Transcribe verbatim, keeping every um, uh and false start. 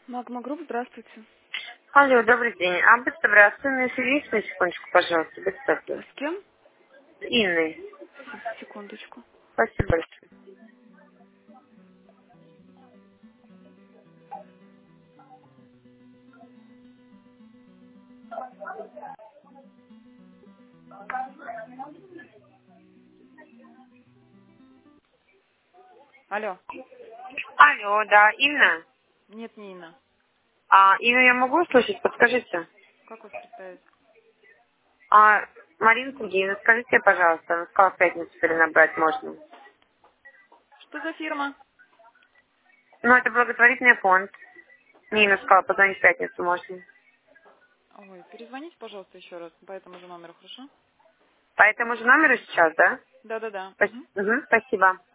Магма Групп, здравствуйте. Алло, добрый день. А будьте добры, а с Инной свяжитесь на секундочку, пожалуйста, будьте добры. С кем? С Инной. С- Секундочку. Спасибо большое. Алло. Алло, да, Инна. Нет, не Инна. А, Инну я могу услышать? Подскажите. Как вас представить? А, Марина Сергеевна, скажите, пожалуйста, она сказала, в пятницу перенабрать можно. Что за фирма? Ну, это благотворительный фонд. Нина сказала, позвонить в пятницу можно. Ой, перезвоните, пожалуйста, еще раз по этому же номеру, хорошо? По этому же номеру сейчас, да? Да-да-да. Спас- Мгм. Мгм, спасибо.